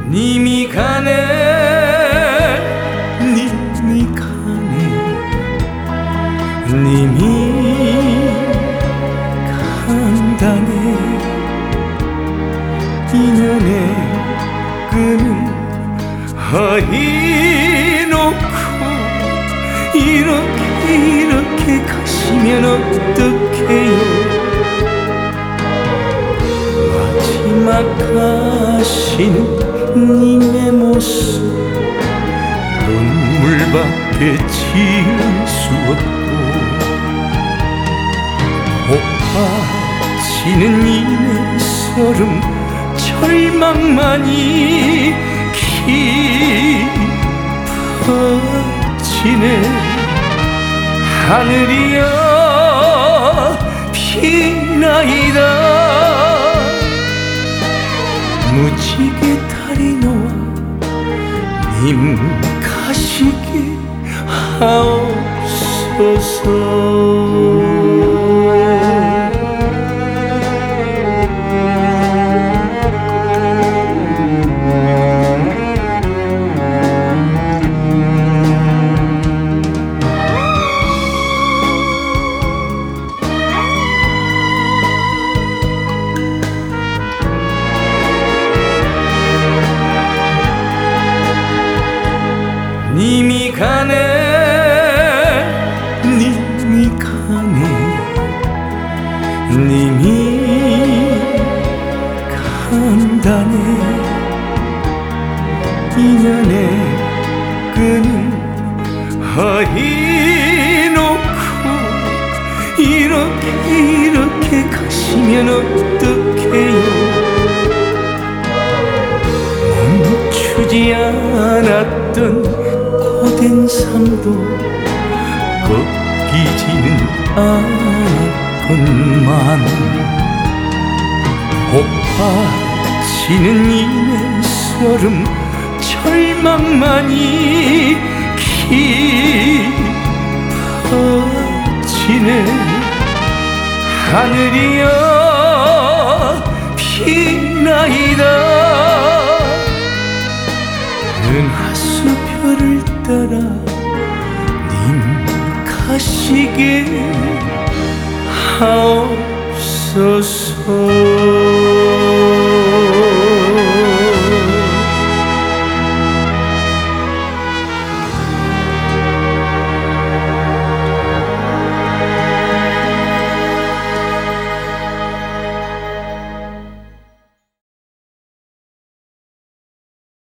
님이 가네 님이 가네 님이 간다네 인연의 끈을 하이놓고 이렇게 가시면 어떡해요. 마지막 가시는 님의 모습 눈물밖에 지을 수 없고 복받치는 님의 서름 절망만이 깊어지네. 하늘이여 피나이다. 무지개 달이 놓아 님 가시게 하옵소서. 님이 가네 님이 가네 님이 간다네 인연의 끈을 하이놓고 이렇게 가시면 어떡해요. 멈추지 않았던 고된 삶도 꺾이지는 않았건만 복받치는 님의 서름 절망만이 깊어지네. 하늘이여 피나이다. 은하수별을 따라 님 가시게 하옵소서.